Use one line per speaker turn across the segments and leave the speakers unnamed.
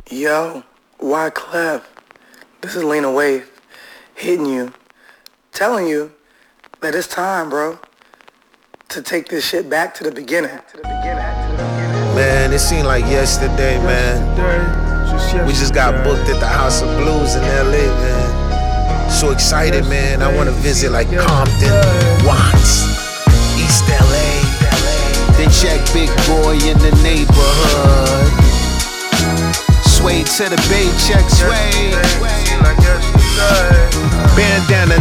Yo, Wyclef, this is Lena Waithe, hitting you, telling you that it's time, bro, to take this shit back to the beginning.
Man, it seemed like yesterday, man. We just got booked at the House of Blues in LA, man. So excited, man. I want to visit like Compton, Watts, East LA. Then check Big Boy in the neighborhood. Sway to the Bay, check Sway. Bandana,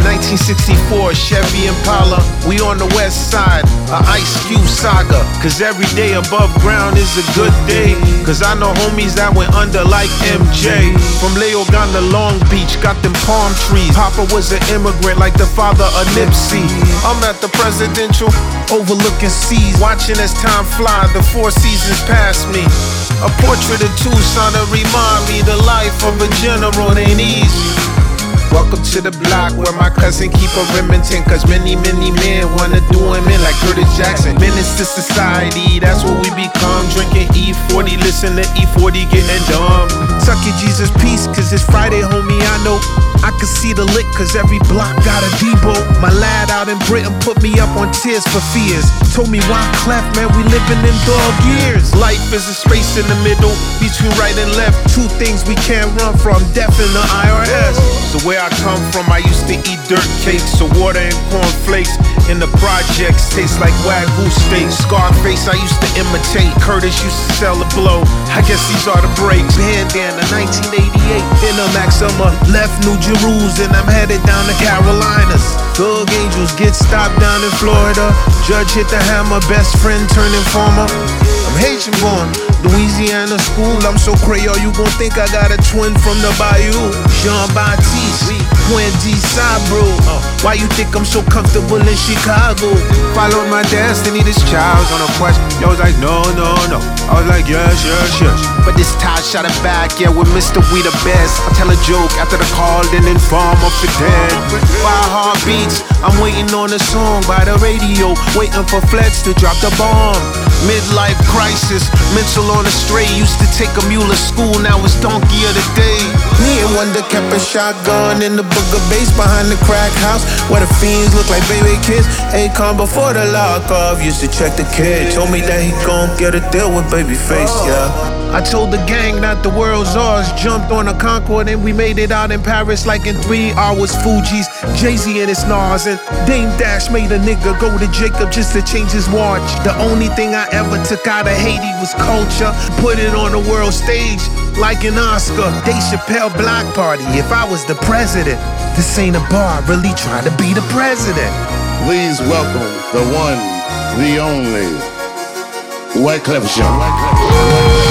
1964, Chevy Impala. We on the west side, a Ice Cube saga. Cause every day above ground is a good day. Cause I know homies that went under like MJ. From Leogan to Long Beach, got them palm trees. Papa was an immigrant like the father of Nipsey. I'm at the presidential, overlooking seas. Watching as time fly, the 4 seasons past me. A portrait of Tucson to remind me the life of a general ain't easy. Welcome to the block where my cousin keep a Remington. Cause many men wanna do him in like Curtis Jackson. Menace to society, that's what we become. Drinking E40, listen to E40 getting dumb. Tuck your Jesus peace, cause it's Friday, homie, I know. I can see the lick, cause every block got a Debo. My lad out in Britain put me up on Tears for Fears. Told me Wyclef, man, we living in dog years. Life is a space in the middle, between right and left. 2 things we can't run from, death and the IRS. So where I come from, I used to eat dirt cakes. So water and cornflakes in the projects taste like Wagyu steak. Scarface I used to imitate, Curtis used to sell a blow. I guess these are the breaks. Bandana, 1988, in a Maxima. Left New Jerusalem, I'm headed down to Carolinas. Thug Angels get stopped down in Florida. Judge hit the hammer, best friend turned informer. I'm Haitian born, Louisiana school. I'm so Creole, you gon' think I got a twin from the Bayou. Jean-Baptiste, Wendy Sabro. Why you think I'm so comfortable in Chicago? Followed my destiny, this child's on a quest. Yo was like, no. I was like, yes. But this Todd shot it back, yeah, with Mr. We the best. I tell a joke after the call, then inform of the dead. 5 heartbeats, I'm waiting on a song by the radio. Waiting for Flex to drop the bomb. Midlife crisis, mental on the stray. Used to take a mule to school, now it's donkey of the day. Me and Wonder kept a shotgun in the booger base behind the crack house, where the fiends look like baby kids. Akon before the lock-off, used to check the kid. Told me that he gon' get a deal with Babyface, yeah. I told the gang that the world's ours. Jumped on a Concorde and we made it out in Paris like in 3 hours. Fuji's, Jay-Z and his Nas, and Dame Dash made a nigga go to Jacob just to change his watch. The only thing I ever took out of Haiti was culture. Put it on the world stage like an Oscar. Dave Chappelle block party. If I was the president, this ain't a bar, really trying to be the president.
Please welcome the one, the only Wyclef Jean.